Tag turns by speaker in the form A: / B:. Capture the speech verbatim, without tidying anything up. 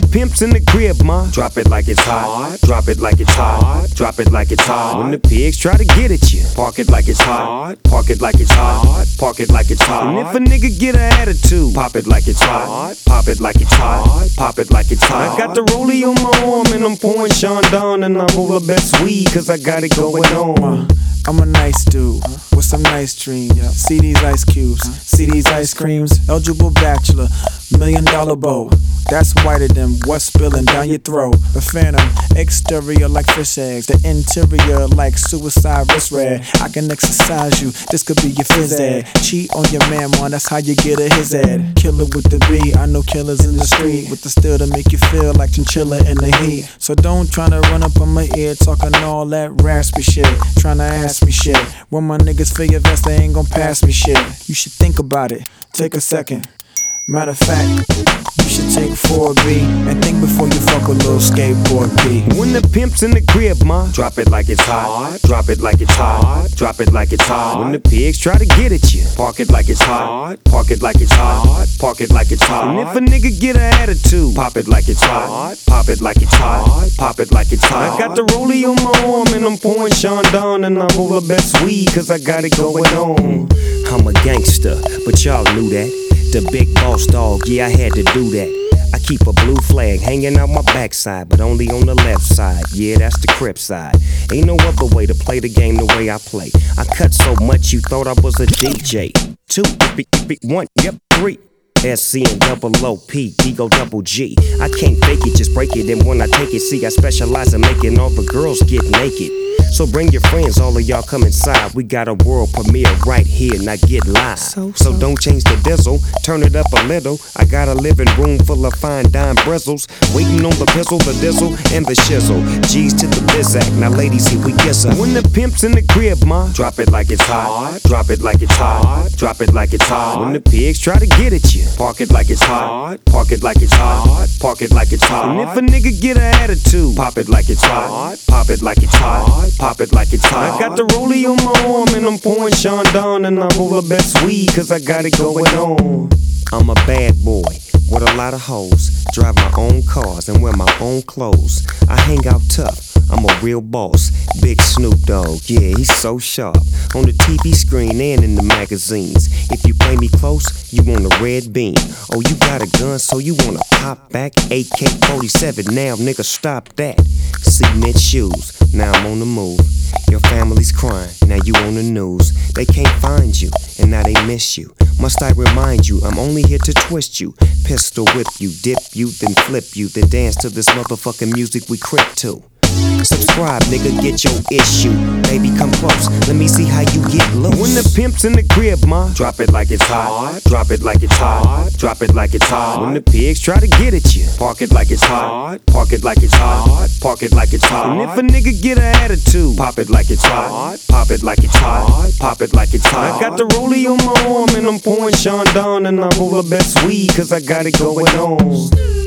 A: pimp's in the crib, ma, drop it like it's hot. Drop it like it's hot. Drop it like it's hot. When the pigs try to get at you, park it like it's hot. Park it like it's hot. Park it like it's hot. And if a nigga get an attitude, pop it like it's hot. Pop it like it's hot. Pop it like it's hot. I got the rollie on my arm and I'm pouring Sean Don, and I roll the best weed cause I got it going on.
B: I'm a nice dude with some nice dreams. See these ice cubes, see these ice creams. Eligible bachelor, million dollar bow. That's whiter than what's spilling down your throat. The phantom, exterior like fish eggs, the interior like suicide wrist red. I can exercise you, this could be your phys ed. Cheat on your man, man, that's how you get a his ed. Killer with the B, I know killers in the street with the steel to make you feel like chinchilla in the heat. So don't tryna run up on my ear talking all that raspy shit, tryna ask me shit. When my niggas feel your vest, they ain't gon' pass me shit. You should think about it, take a second. Matter of fact, you should take four B and think before you fuck a little skateboard B.
A: When the pimp's in the crib, ma, drop it like it's hot. Drop it like it's hot. Drop it like it's hot. When the pigs try to get at you, park it like it's hot. Park it like it's hot. Park it like it's hot. And if a nigga get an attitude, pop it like it's hot. Pop it like it's hot. Pop it like it's hot. I got the rollie on my arm and I'm pouring Sean Don, and I roll the best weed cause I got it going on. I'm a gangster, but y'all knew that. The big boss dog, yeah, I had to do that. I keep a blue flag hanging out my backside, but only on the left side. Yeah, that's the Crip side. Ain't no other way to play the game the way I play. I cut so much you thought I was a D J. Two, one, yep, three. S C and double O P, D go double G. I can't fake it, just break it. And when I take it, see, I specialize in making all the girls get naked. So bring your friends, all of y'all come inside. We got a world premiere right here, now get live. So, so. so don't change the diesel, turn it up a little. I got a living room full of fine dime bristles, waiting on the pistol, the diesel, and the shizzle. G's to the bizac, now ladies, here we kiss her. When the pimp's in the crib, ma, drop it like it's hot. Drop it like it's hot. Drop it like it's hot. When the pigs try to get at you, park it like it's hot. Park it like it's hot. Park it like it's hot. And if a nigga get an attitude, pop it like it's hot. Pop it like it's hot. Pop it like it's hot. I got the rollie on my arm and I'm pouring Sean Don, and I roll the best weed cause I got it going on. I'm a bad boy with a lot of hoes, drive my own cars and wear my own clothes. I hang out tough, I'm a real boss. Big Snoop Dogg, yeah, he's so sharp. On the T V screen and in the magazines. If you play me close, you want a red beam. Oh, you got a gun, so you wanna pop back? A K forty-seven, now nigga stop that. Cement shoes, now I'm on the move. Your family's crying, now you on the news. They can't find you, and now they miss you. Must I remind you, I'm only here to twist you. Pistol whip you, dip you, then flip you, then dance to this motherfucking music we crip to. Subscribe, nigga, get your issue. Baby, come close, let me see how you get loose. When the pimp's in the crib, ma, drop it like it's hot. Drop it like it's hot. Drop it like it's hot. When the pigs try to get at you, park it like it's hot. Park it like it's hot. Park it like it's hot. And if a nigga get an attitude, pop it like it's hot. Pop it like it's hot. Pop it like it's hot. I got the rollie on my arm and I'm pouring Sean Don, and I roll the best weed cause I got it going on.